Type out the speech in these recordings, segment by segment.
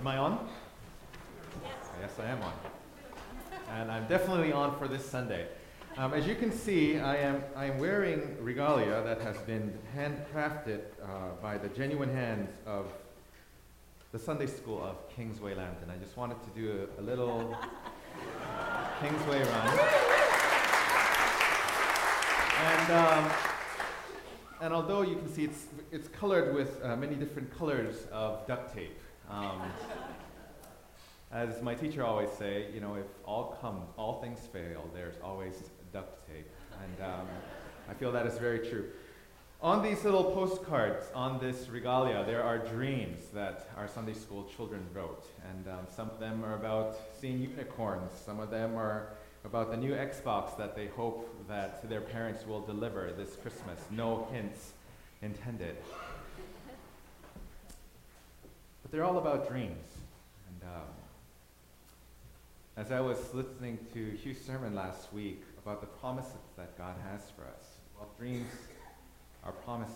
Am I on? Yes, I am on. And I'm definitely on for this Sunday. As you can see, I am wearing regalia that has been handcrafted by the genuine hands of the Sunday School of Kingsway Lambton. I just wanted to do a little Kingsway run. And although you can see it's colored with many different colors of duct tape. As my teacher always say, you know, if all things fail, there's always duct tape. And I feel that is very true. On these little postcards, on this regalia, there are dreams that our Sunday school children wrote. And some of them are about seeing unicorns. Some of them are about the new Xbox that they hope that their parents will deliver this Christmas. No hints intended. But they're all about dreams. And as I was listening to Hugh's sermon last week about the promises that God has for us, well, dreams are promises.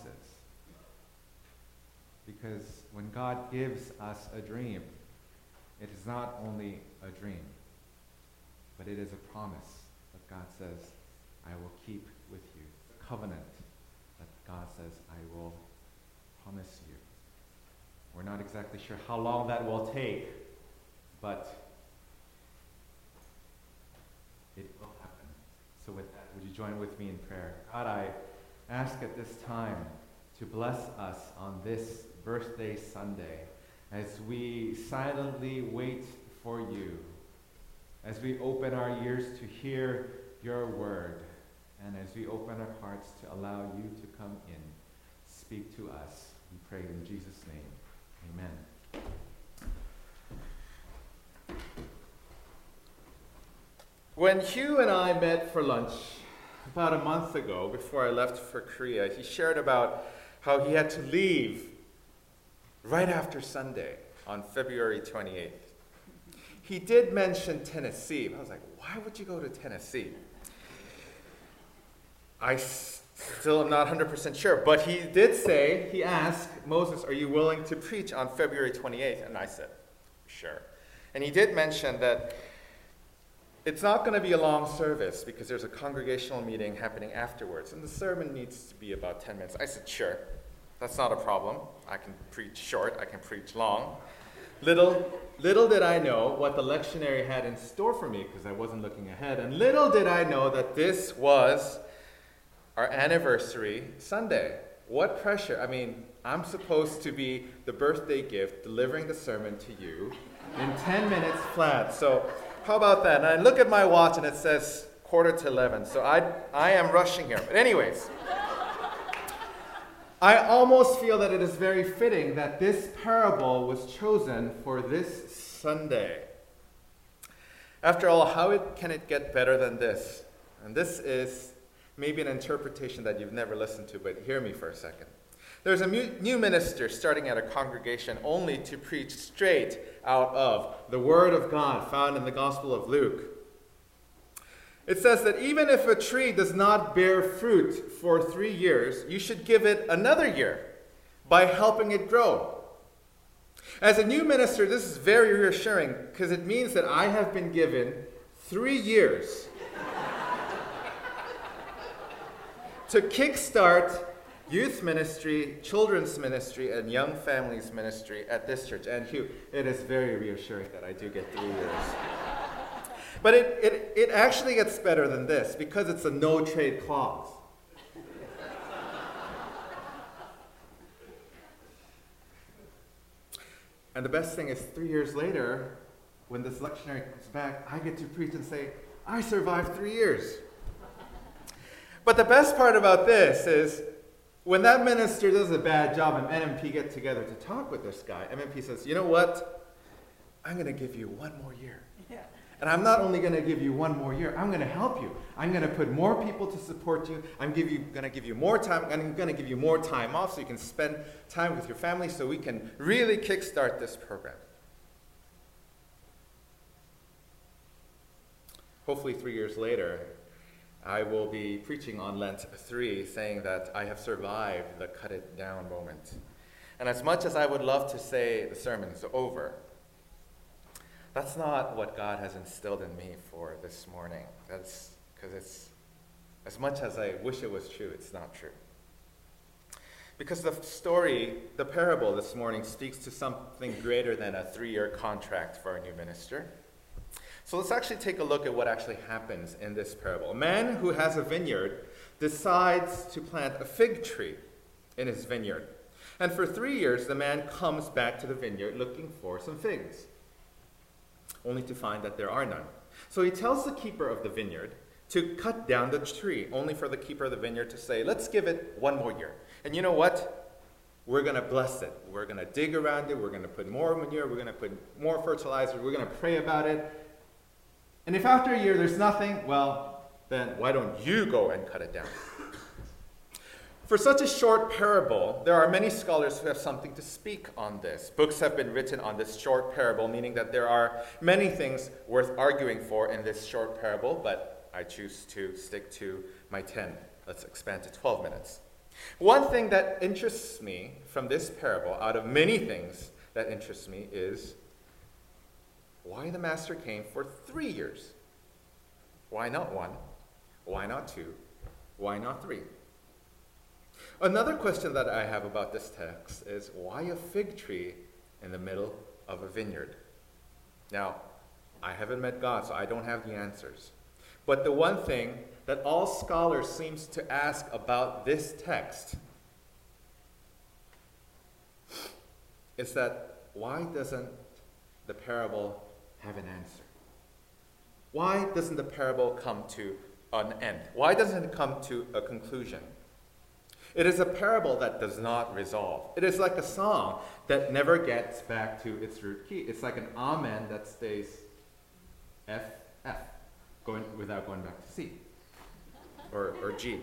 Because when God gives us a dream, it is not only a dream, but it is a promise that God says, I will keep with you. A covenant that God says, I will promise you. We're not exactly sure how long that will take, but it will happen. So with that, would you join with me in prayer? God, I ask at this time to bless us on this birthday Sunday as we silently wait for you, as we open our ears to hear your word, and as we open our hearts to allow you to come in. Speak to us. We pray in Jesus' name. Amen. When Hugh and I met for lunch about a month ago, before I left for Korea, he shared about how he had to leave right after Sunday on February 28th. He did mention Tennessee. I was like, why would you go to Tennessee? I still am not 100% sure, but he did say, he asked Moses, are you willing to preach on February 28th? And I said, sure. And he did mention that it's not going to be a long service because there's a congregational meeting happening afterwards, and the sermon needs to be about 10 minutes. I said, sure, that's not a problem. I can preach short, I can preach long. Little did I know what the lectionary had in store for me because I wasn't looking ahead, and little did I know that this was our anniversary Sunday. What pressure. I mean, I'm supposed to be the birthday gift delivering the sermon to you in 10 minutes flat. So how about that? And I look at my watch and it says 11:45. So I am rushing here. But anyways, I almost feel that it is very fitting that this parable was chosen for this Sunday. After all, how can it get better than this? And this is maybe an interpretation that you've never listened to, but hear me for a second. There's a new minister starting at a congregation only to preach straight out of the Word of God found in the Gospel of Luke. It says that even if a tree does not bear fruit for 3 years, you should give it another year by helping it grow. As a new minister, this is very reassuring because it means that I have been given 3 years to kickstart youth ministry, children's ministry, and young families ministry at this church. And Hugh, it is very reassuring that I do get 3 years. But it actually gets better than this because it's a no-trade clause. And the best thing is 3 years later, when this lectionary comes back, I get to preach and say, I survived 3 years. But the best part about this is when that minister does a bad job and MMP get together to talk with this guy, MMP says, you know what? I'm going to give you 1 more year. Yeah. And I'm not only going to give you 1 more year, I'm going to help you. I'm going to put more people to support you. I'm going to give you more time. I'm going to give you more time off so you can spend time with your family so we can really kickstart this program. Hopefully 3 years later, I will be preaching on Lent 3, saying that I have survived the cut it down moment. And as much as I would love to say the sermon's over, That's not what God has instilled in me for this morning. That's because it's, as much as I wish it was true, it's not true. Because the story, the parable this morning, speaks to something greater than a 3-year contract for a new minister. So let's actually take a look at what actually happens in this parable. A man who has a vineyard decides to plant a fig tree in his vineyard. And for 3 years, the man comes back to the vineyard looking for some figs, only to find that there are none. So he tells the keeper of the vineyard to cut down the tree, only for the keeper of the vineyard to say, let's give it 1 more year. And you know what? We're going to bless it. We're going to dig around it. We're going to put more manure. We're going to put more fertilizer. We're going to pray about it. And if after a year there's nothing, well, then why don't you go and cut it down? For such a short parable, there are many scholars who have something to speak on this. Books have been written on this short parable, meaning that there are many things worth arguing for in this short parable, but I choose to stick to my 10. Let's expand to 12 minutes. One thing that interests me from this parable, out of many things that interest me, is why the master came for 3 years. Why not 1? Why not 2? Why not 3? Another question that I have about this text is, why a fig tree in the middle of a vineyard? Now, I haven't met God, so I don't have the answers. But the one thing that all scholars seem to ask about this text is that, why doesn't the parable have an answer? Why doesn't the parable come to an end? Why doesn't it come to a conclusion? It is a parable that does not resolve. It is like a song that never gets back to its root key. It's like an amen that stays F, F, without going back to C or G.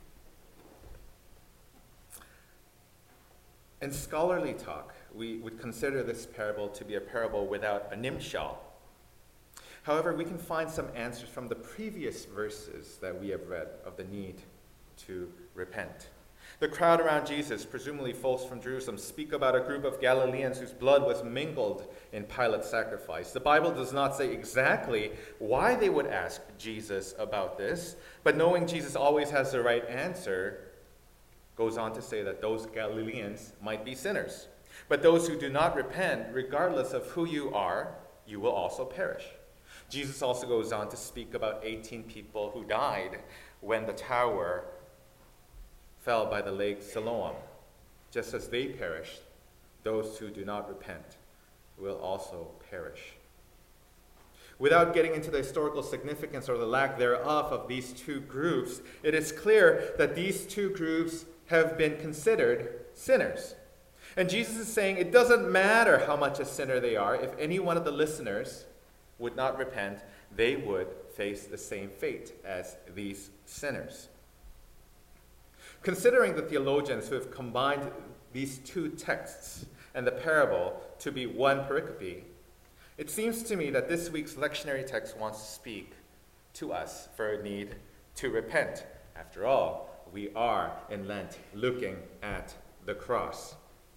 In scholarly talk, we would consider this parable to be a parable without a nimshal. However, we can find some answers from the previous verses that we have read of the need to repent. The crowd around Jesus, presumably folks from Jerusalem, speak about a group of Galileans whose blood was mingled in Pilate's sacrifice. The Bible does not say exactly why they would ask Jesus about this, but knowing Jesus always has the right answer, goes on to say that those Galileans might be sinners. But those who do not repent, regardless of who you are, you will also perish. Jesus also goes on to speak about 18 people who died when the tower fell by the lake Siloam. Just as they perished, those who do not repent will also perish. Without getting into the historical significance or the lack thereof of these two groups, it is clear that these two groups have been considered sinners. And Jesus is saying it doesn't matter how much a sinner they are. If any one of the listeners would not repent, they would face the same fate as these sinners. Considering the theologians who have combined these two texts and the parable to be one pericope, it seems to me that this week's lectionary text wants to speak to us for a need to repent. After all, we are in Lent looking at the cross.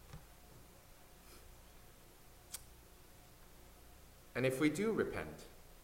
And if we do repent,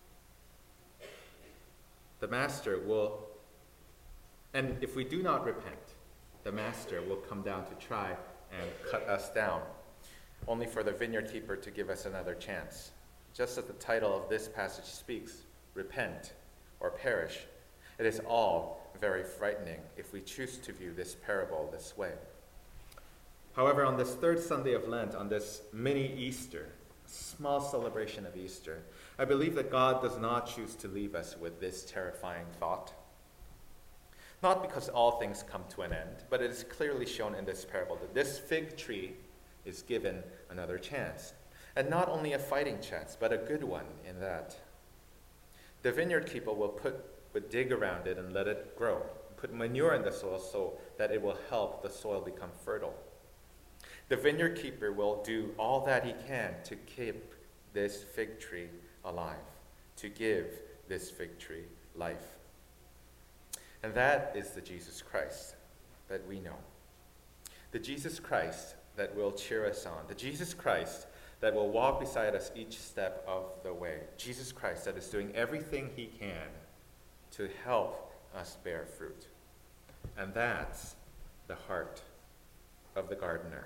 the Master will, and if we do not repent, the Master will come down to try and cut us down, only for the vineyard keeper to give us another chance. Just as the title of this passage speaks, repent or perish. It is all very frightening if we choose to view this parable this way. However, on this third Sunday of Lent, on this mini Easter, small celebration of Easter, I believe that God does not choose to leave us with this terrifying thought. Not because all things come to an end, but it is clearly shown in this parable that this fig tree is given another chance. And not only a fighting chance, but a good one in that. The vineyard keeper would dig around it and let it grow, put manure in the soil so that it will help the soil become fertile. The vineyard keeper will do all that he can to keep this fig tree alive, to give this fig tree life. And that is the Jesus Christ that we know. The Jesus Christ that will cheer us on. The Jesus Christ that will walk beside us each step of the way. Jesus Christ that is doing everything he can to help us bear fruit. And that's the heart of the gardener.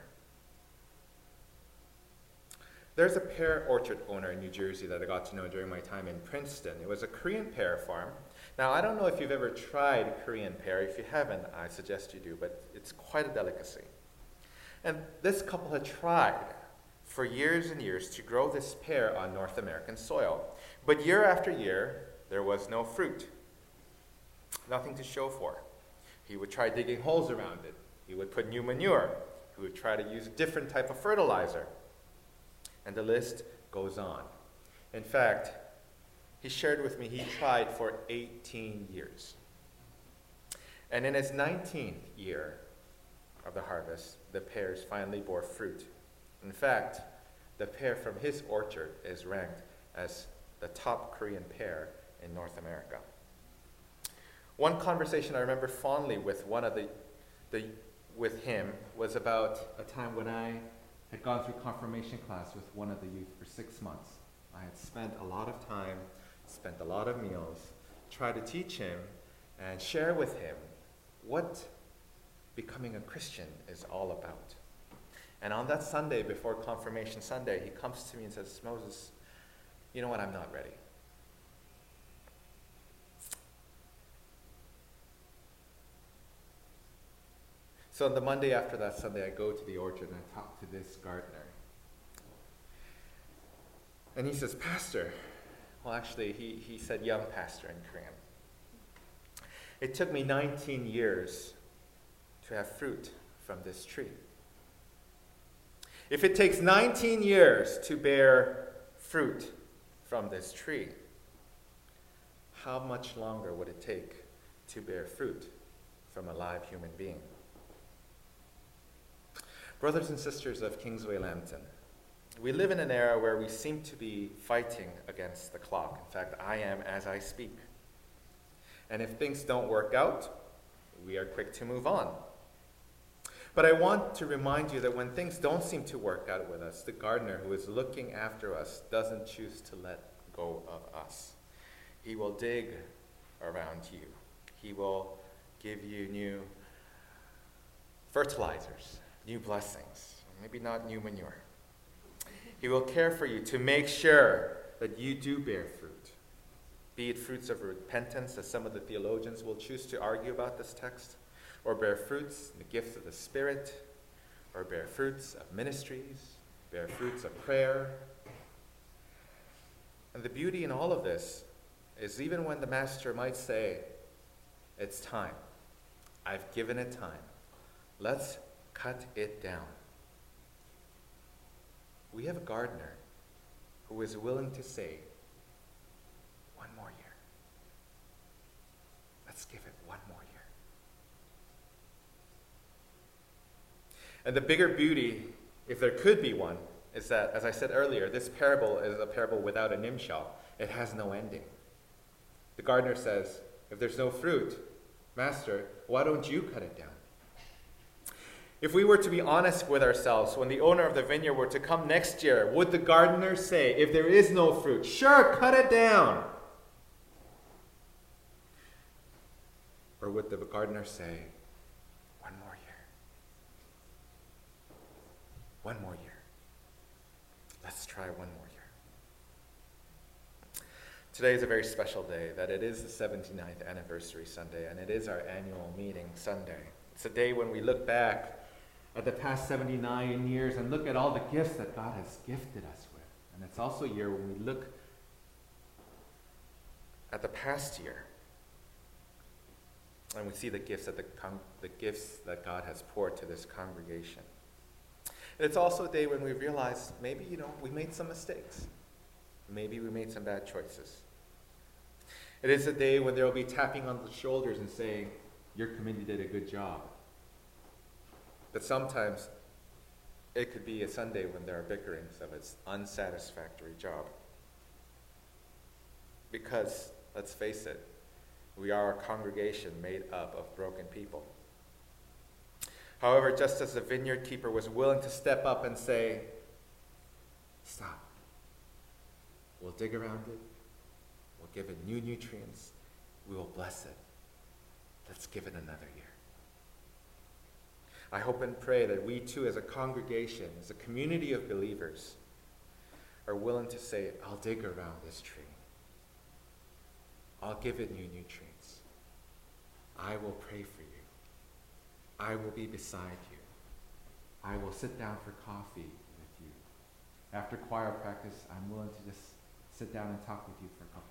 There's a pear orchard owner in New Jersey that I got to know during my time in Princeton. It was a Korean pear farm. Now, I don't know if you've ever tried Korean pear. If you haven't, I suggest you do, but it's quite a delicacy. And this couple had tried for years and years to grow this pear on North American soil. But year after year, there was no fruit. Nothing to show for. He would try digging holes around it. He would put new manure. He would try to use a different type of fertilizer. And the list goes on. In fact, he shared with me he tried for 18 years. And in his 19th year of the harvest, the pears finally bore fruit. In fact, the pear from his orchard is ranked as the top Korean pear in North America. One conversation I remember fondly with with him was about a time when I had gone through confirmation class with one of the youth for 6 months. I had spent a lot of time, spent a lot of meals, tried to teach him and share with him what becoming a Christian is all about. And on that Sunday, before Confirmation Sunday, he comes to me and says, Moses, you know what, I'm not ready. So on the Monday after that Sunday, I go to the orchard and I talk to this gardener. And he says, Pastor, well actually he said young pastor in Korean. It took me 19 years to have fruit from this tree. If it takes 19 years to bear fruit from this tree, how much longer would it take to bear fruit from a live human being? Brothers and sisters of Kingsway Lambton, we live in an era where we seem to be fighting against the clock. In fact, I am as I speak. And if things don't work out, we are quick to move on. But I want to remind you that when things don't seem to work out with us, the gardener who is looking after us doesn't choose to let go of us. He will dig around you. He will give you new fertilizers, new blessings, maybe not new manure. He will care for you to make sure that you do bear fruit, be it fruits of repentance, as some of the theologians will choose to argue about this text, or bear fruits, the gifts of the Spirit, or bear fruits of ministries, bear fruits of prayer. And the beauty in all of this is even when the master might say, it's time, I've given it time, let's cut it down. We have a gardener who is willing to say, one more year. Let's give it one more year. And the bigger beauty, if there could be one, is that, as I said earlier, this parable is a parable without a nimshal. It has no ending. The gardener says, if there's no fruit, Master, why don't you cut it down? If we were to be honest with ourselves, when the owner of the vineyard were to come next year, would the gardener say, if there is no fruit, sure, cut it down? Or would the gardener say, one more year? One more year. Let's try one more year. Today is a very special day, that it is the 79th anniversary Sunday, and it is our annual meeting Sunday. It's a day when we look back at the past 79 years and look at all the gifts that God has gifted us with. And it's also a year when we look at the past year and we see the gifts that God has poured to this congregation. And it's also a day when we realize maybe, we made some mistakes. Maybe we made some bad choices. It is a day when there will be tapping on the shoulders and saying, your committee did a good job. But sometimes it could be a Sunday when there are bickerings of its unsatisfactory job. Because, let's face it, we are a congregation made up of broken people. However, just as the vineyard keeper was willing to step up and say, stop. We'll dig around it. We'll give it new nutrients. We will bless it. Let's give it another year. I hope and pray that we too, as a congregation, as a community of believers, are willing to say, I'll dig around this tree. I'll give it new nutrients. I will pray for you. I will be beside you. I will sit down for coffee with you. After choir practice, I'm willing to just sit down and talk with you for a couple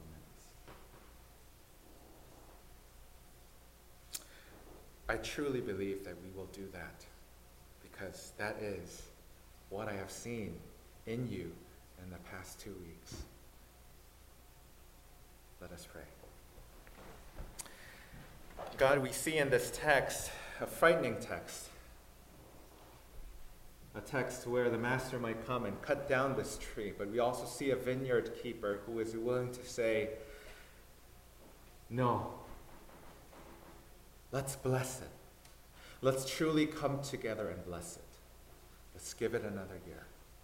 minutes. I truly believe that we will do that, because that is what I have seen in you in the past 2 weeks. Let us pray. God, we see in this text a frightening text. A text where the master might come and cut down this tree, but we also see a vineyard keeper who is willing to say, no, let's bless it. Let's truly come together and bless it. Let's give it another year.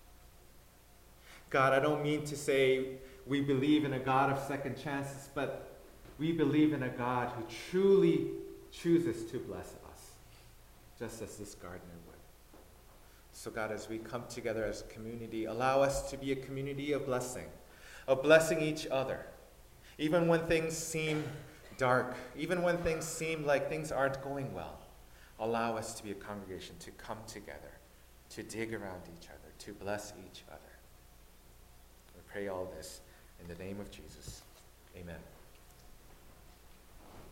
God, I don't mean to say we believe in a God of second chances, but we believe in a God who truly chooses to bless us, just as this gardener would. So God, as we come together as a community, allow us to be a community of blessing each other. Even when things seem dark, even when things seem like things aren't going well, allow us to be a congregation to come together, to dig around each other, to bless each other. We pray all this in the name of Jesus. Amen.